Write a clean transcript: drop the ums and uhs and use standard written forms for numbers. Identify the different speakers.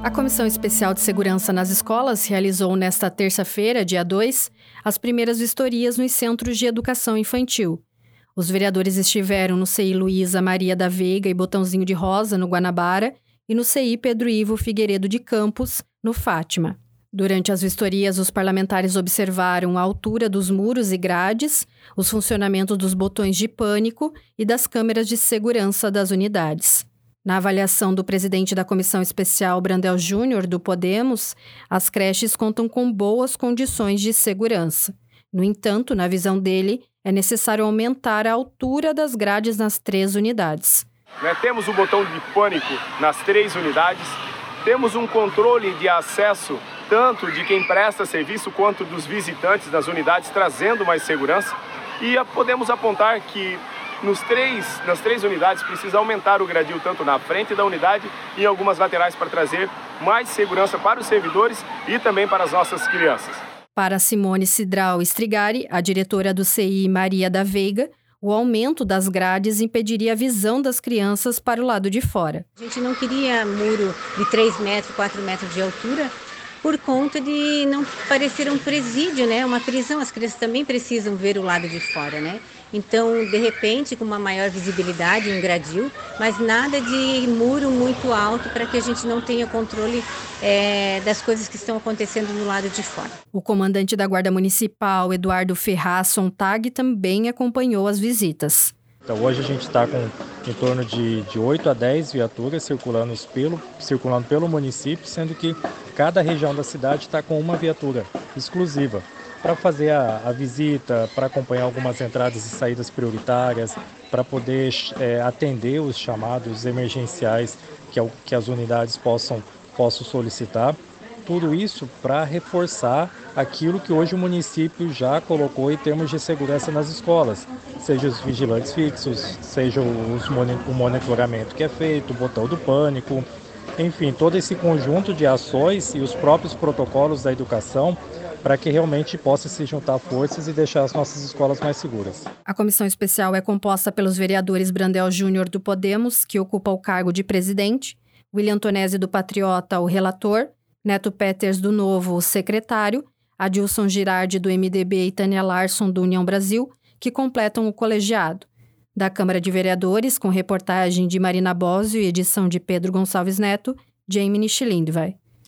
Speaker 1: A Comissão Especial de Segurança nas Escolas realizou nesta terça-feira, dia 2, as primeiras vistorias nos centros de educação infantil. Os vereadores estiveram no CI Luísa Maria da Veiga e Botãozinho de Rosa, no Guanabara, e no CI Pedro Ivo Figueiredo de Campos, no Fátima. Durante as vistorias, os parlamentares observaram a altura dos muros e grades, os funcionamentos dos botões de pânico e das câmeras de segurança das unidades. Na avaliação do presidente da Comissão Especial, Brandel Júnior, do Podemos, as creches contam com boas condições de segurança. No entanto, na visão dele, é necessário aumentar a altura das grades nas 3 unidades.
Speaker 2: Temos o botão de pânico nas 3 unidades, temos um controle de acesso tanto de quem presta serviço quanto dos visitantes das unidades, trazendo mais segurança. E podemos apontar que nas três unidades precisa aumentar o gradil tanto na frente da unidade e em algumas laterais para trazer mais segurança para os servidores e também para as nossas crianças.
Speaker 1: Para Simone Cidral Strigari, a diretora do CI Maria da Veiga, o aumento das grades impediria a visão das crianças para o lado de fora.
Speaker 3: A gente não queria muro de 3 metros, 4 metros de altura, por conta de não parecer um presídio, né? Uma prisão, as crianças também precisam ver o lado de fora, né? Então, de repente, com uma maior visibilidade, um gradil, mas nada de muro muito alto para que a gente não tenha controle das coisas que estão acontecendo do lado de fora.
Speaker 1: O comandante da Guarda Municipal, Eduardo Ferraz Sontag, também acompanhou as visitas.
Speaker 4: Então, hoje a gente está com em torno de 8 a 10 viaturas circulando pelo município, sendo que cada região da cidade está com uma viatura exclusiva para fazer a visita, para acompanhar algumas entradas e saídas prioritárias, para poder atender os chamados emergenciais que as unidades possam solicitar. Tudo isso para reforçar aquilo que hoje o município já colocou em termos de segurança nas escolas, seja os vigilantes fixos, seja o monitoramento que é feito, o botão do pânico, enfim, todo esse conjunto de ações e os próprios protocolos da educação para que realmente possa se juntar forças e deixar as nossas escolas mais seguras.
Speaker 1: A comissão especial é composta pelos vereadores Brandel Júnior, do Podemos, que ocupa o cargo de presidente, William Tonesi, do Patriota, o relator, Neto Peters, do Novo, o secretário, Adilson Girardi, do MDB, e Tânia Larson, do União Brasil, que completam o colegiado. Da Câmara de Vereadores, com reportagem de Marina Bósio e edição de Pedro Gonçalves Neto, Jamie Schilindvai.